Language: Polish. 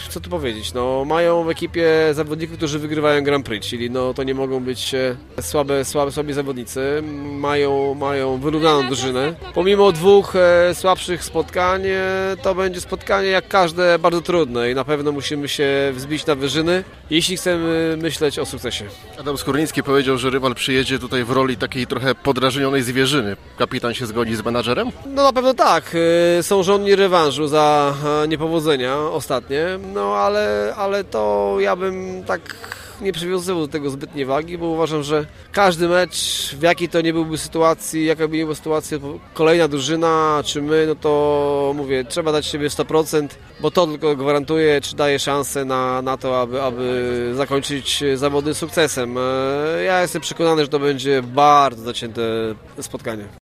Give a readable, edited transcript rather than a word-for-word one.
Co tu powiedzieć, no mają w ekipie zawodników, którzy wygrywają Grand Prix, czyli no to nie mogą być słabi zawodnicy, mają wyrównaną drużynę. Pomimo dwóch słabszych spotkań, to będzie spotkanie jak każde bardzo trudne i na pewno musimy się wzbić na wyżyny, jeśli chcemy myśleć o sukcesie. Adam Skórnicki powiedział, że rywal przyjedzie tutaj w roli takiej trochę podrażnionej zwierzyny. Kapitan się zgodzi z menadżerem? No na pewno tak, są żądni rewanżu za niepowodzenia ostatnie, no ale to ja bym tak nie przywiązywał do tego zbytniej wagi, bo uważam, że każdy mecz, w jakiej to nie byłby sytuacji, jaka by nie była sytuacja, kolejna drużyna czy my, no to mówię, trzeba dać siebie 100%, bo to tylko gwarantuje, czy daje szansę na to, aby zakończyć zawody sukcesem. Ja jestem przekonany, że to będzie bardzo zacięte spotkanie.